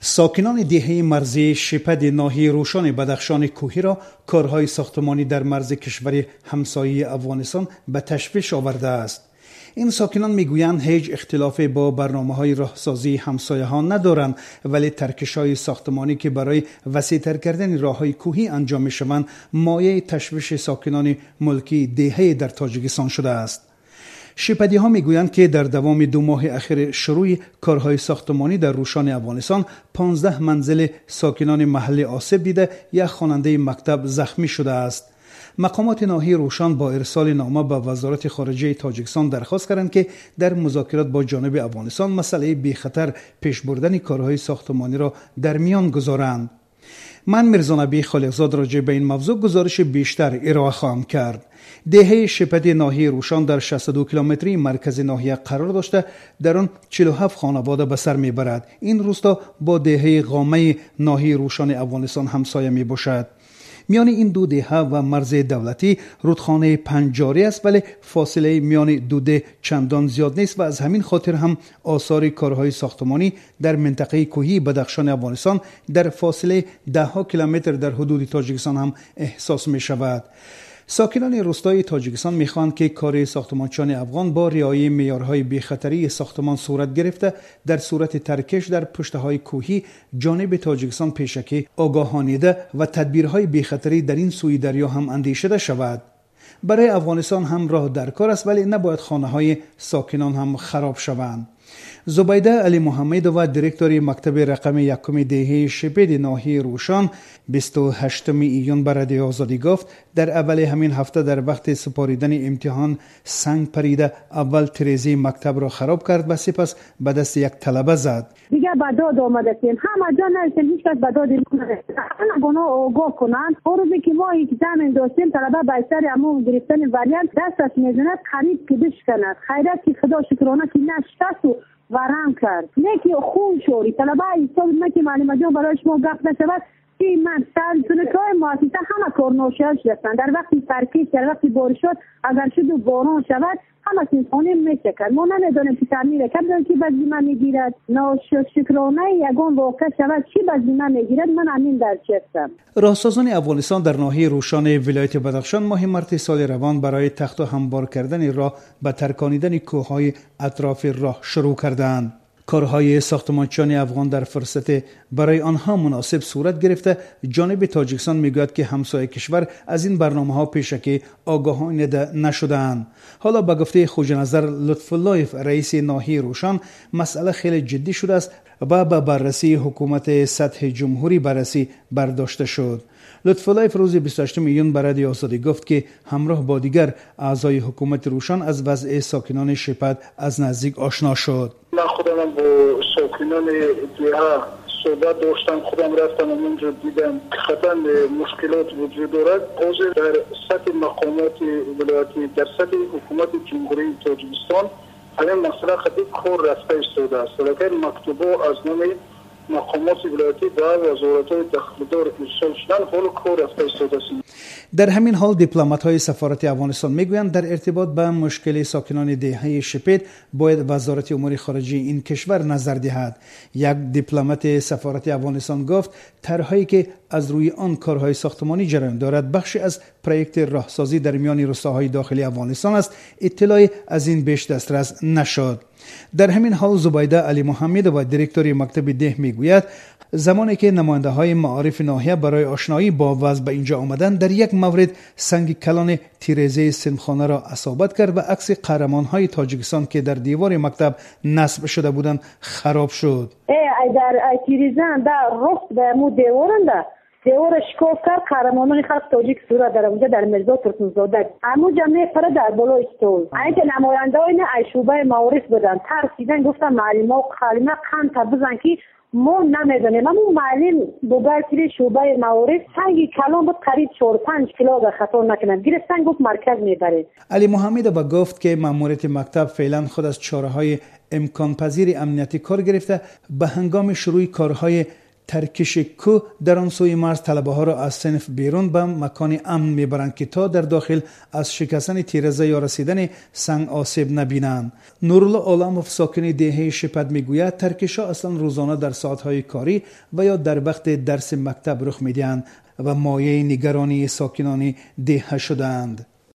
ساکنان دهه مرزی شپد ناحیه روشان بدخشان کوهی را کارهای ساختمانی در مرز کشور همسایه افغانستان به تشویش آورده است. این ساکنان میگویند هیچ اختلافی با برنامه‌های راهسازی همسایه‌ها ندارند، ولی ترکش‌های ساختمانی که برای وسیع‌تر کردن راه‌های کوهی انجام می‌شوند مایه تشویش ساکنان ملکی دهه در تاجیکستان شده است. شپدی ها میگویند که در دوام 2 ماه اخیر شروع کارهای ساختمانی در روشان افغانستان 15 منزل ساکنان محل آسیب دیده، یک خواننده مکتب زخمی شده است. مقامات ناحیه روشان با ارسال نامه به وزارت خارجه تاجیکستان درخواست کردند که در مذاکرات با جانب افغانستان مسئله بی خطر پیش بردن کارهای ساختمانی را در میان گذارند. من میرزا نبی خالقزاد راجع به این موضوع گزارش بیشتر ارائه خواهم کرد. دهه شپد ناحیه روشان در 62 کیلومتری مرکز ناحیه قرار داشته، در آن 47 خانواده به سر میبرد. این روستا با دهه قامه ناحیه روشان افغانستان همسایه می باشد. میان این 2 دهه و مرز دولتی رودخانه پنجاری است، ولی فاصله میان 2 ده چندان زیاد نیست و از همین خاطر هم آثار کارهای ساختمانی در منطقه کوهی بدخشان افغانستان در فاصله 10 کیلومتر در حدود تاجیکستان هم احساس می شود. ساکنان روستای تاجیکستان میخواهند که کار ساختمانچیان افغان با رعایت معیارهای بی‌خطری ساختمان صورت گرفته در صورت ترکش در پشته‌های کوهی جانب تاجیکستان پیشکی آگاهانیده و تدبیرهای بی‌خطری در این سوی دریا هم اندیشیده شود. برای افغانستان هم راه در کار است، ولی نباید خانه‌های ساکنان هم خراب شوند. زبیده علی محمد و دیرکتور مکتب رقم 1 دهه شپد ناحیه روشان 28 ایون به رادیو آزادی گفت در اول همین هفته در وقت سپاریدن امتحان سنگ پریده اول تریزی مکتب را خراب کرد و سپس به دست یک طلبه زد. دیگه به داد آمده که همه جا نرسیم، هیچ کس به داد نمی‌رسه. همه آگاه کنند. روزی که ما اگزم داشتیم طلبه به سر همون گرفتن وریانت دستش میزند خرید که بشکند. خیرت که خدا شکرانه که نشست و ورم کرد. نه که خون شوری طلبه ایستاد نه که معلم جان برای شما گفت نشود که من سرچونکای مؤسسه همه کارنوشیان شدن. در وقتی ترکیش در وقتی بارش شد اگر شد و باران شود همه سینخانه میشه کرد. ما نمیدانیم که تعمیر کردن کی بزیمه میگیرد. ناشکرانه یگان واقع شود چی بزیمه میگیرد. من همین در چستم. راهسازان افغانستان در ناحیه روشان ولایت بدخشان ماه مارس سال روان برای تخت و هموار کردن راه به ترکانیدن کوههای اطراف راه شروع کردند. کارهای ساختمانچیان افغان در فرصت برای آنها مناسب صورت گرفته. جانب تاجیکستان میگوید که همسایه کشور از این برنامه‌ها پیشکی آگاهانه نشده‌اند. حالا به گفته خوج نظر لطف الله رئیس ناحیه روشان مسئله خیلی جدی شده است و به بررسی حکومت سطح جمهوری بررسی برداشته شد. لطف الله روز 28 ایون به رادیو آزادی گفت که همراه با دیگر اعضای حکومت روشان از وضع ساکنان شپد از نزدیک آشنا شد. من خودم با ساکنان دیها صحبت داشتم، خودم رفتم اونجا دیدم خطر مشکلات وجود دارد. حاضر در سطح مقامات ولایتی در سطح حکومت جمهوری تاجیکستان همین مسئله خیلی کار رفته ایستاده است. ولی مکتوبا از نام مقامات ولایتی و وزارت‌های داخله‌دار ارسال شدن حال کار رفته ایستاده است. در همین حال دیپلمات‌های سفارت افغانستان میگویند در ارتباط به مشکل ساکنان دهه شپد باید وزارت امور خارجه این کشور نظر دهد. یک دیپلمات سفارت افغانستان گفت طرحی که از روی آن کارهای ساختمانی جریان دارد بخشی از پروژه راهسازی در میان روستاهای داخلی افغانستان است. اطلاعی از این بیش دسترس نشد. در همین حال زبیده علی محمد و دیرکتور مکتب ده میگوید زمانی که نماینده های معارف ناحیه برای آشنایی با وضع به اینجا آمدند در یک مورد سنگ کلان تیرزه سنخانه را اصابت کرد و عکس قهرمان های تاجیکستان که در دیوار مکتب نصب شده بودند خراب شد. در تیرزه در رفت به مو دیوارنده دیوار شکاف کرد. قهرمانان خلق تاجیک صورت در اونجا در مرزا ترکمزاده همو جمعه پره در بالا استول. اینکه نماینده های شعبه معارف بودن ترسیدن گفتن معلم ها کلمه قند تا بزن که ما نمیدونیم. همون معلم بوبرکری شعبه معارف سنگی کلان بود قریب 4-5 کیلو اگر خطا نکنم گرفتن گفت مرکز میبره. علی محمد با گفت که ماموریت مکتب فعلا خود از چاره‌های امکان پذیر امنیتی کار گرفته به هنگام شروع کارهای ترکش کوه در آن سوی مرز طلبه ها را از صنف بیرون به مکان امن میبرند که تا در داخل از شکستن تیره‌زا یا رسیدن سنگ آسیب نبینند. نورالله عالموف ساکن دهه شپد میگوید ترکش ها اصلا روزانه در ساعت‌های کاری و یا در وقت درس مکتب رخ میدهند و مایه نگرانی ساکنان دهه شدند.